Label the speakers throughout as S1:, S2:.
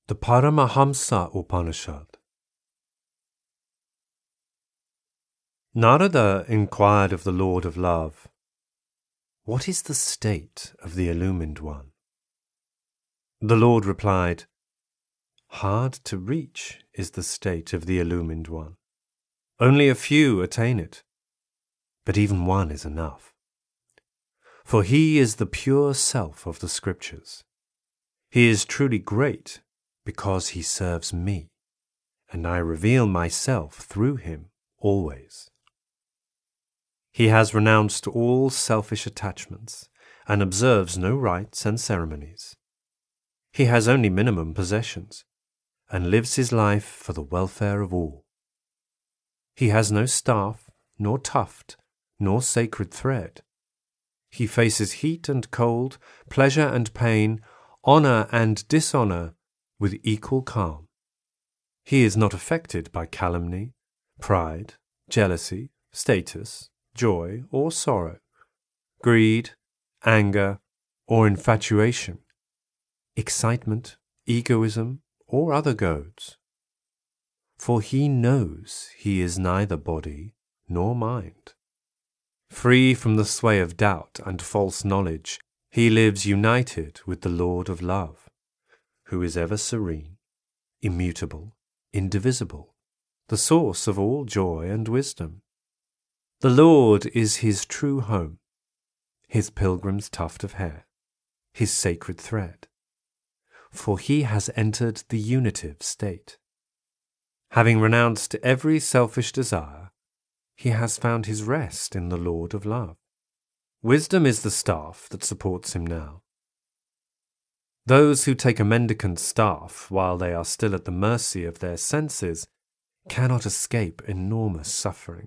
S1: The Paramahamsa Upanishad. Narada inquired of the Lord of Love, "What is the state of the Illumined One?" The Lord replied, "Hard to reach is the state of the Illumined One. Only a few attain it, but even one is enough. For he is the pure self of the Scriptures. He is truly great because he serves me, and I reveal myself through him always. He has renounced all selfish attachments and observes no rites and ceremonies. He has only minimum possessions and lives his life for the welfare of all. He has no staff, nor tuft, nor sacred thread. He faces heat and cold, pleasure and pain, honor and dishonor with equal calm. He is not affected by calumny, pride, jealousy, status, joy or sorrow, greed, anger, or infatuation, excitement, egoism, or other goads. For he knows he is neither body nor mind. Free from the sway of doubt and false knowledge, he lives united with the Lord of Love, who is ever serene, immutable, indivisible, the source of all joy and wisdom. The Lord is his true home, his pilgrim's tuft of hair, his sacred thread, for he has entered the unitive state. Having renounced every selfish desire, he has found his rest in the Lord of Love. Wisdom is the staff that supports him now. Those who take a mendicant's staff while they are still at the mercy of their senses cannot escape enormous suffering.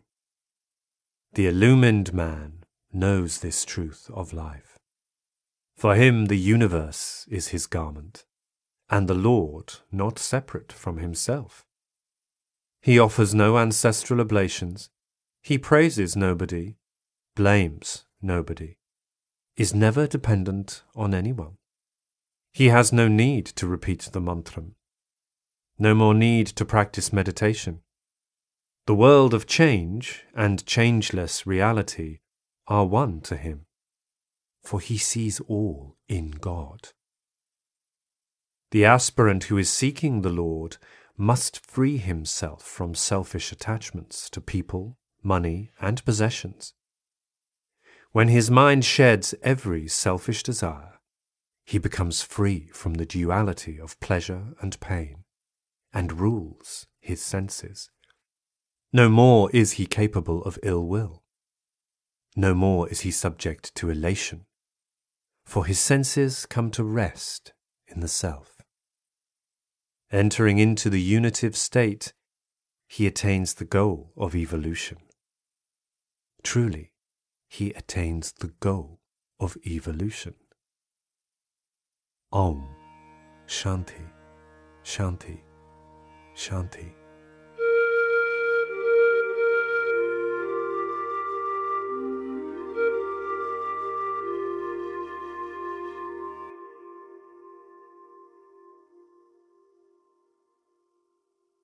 S1: The illumined man knows this truth of life. For him the universe is his garment, and the Lord not separate from himself. He offers no ancestral oblations, he praises nobody, blames nobody, is never dependent on anyone. He has no need to repeat the mantram, no more need to practice meditation. The world of change and changeless reality are one to him, for he sees all in God. The aspirant who is seeking the Lord must free himself from selfish attachments to people, money, and possessions. When his mind sheds every selfish desire, he becomes free from the duality of pleasure and pain, and rules his senses. No more is he capable of ill will. No more is he subject to elation, for his senses come to rest in the self. Entering into the unitive state, he attains the goal of evolution. Truly, he attains the goal of evolution. Om Shanti, Shanti, Shanti.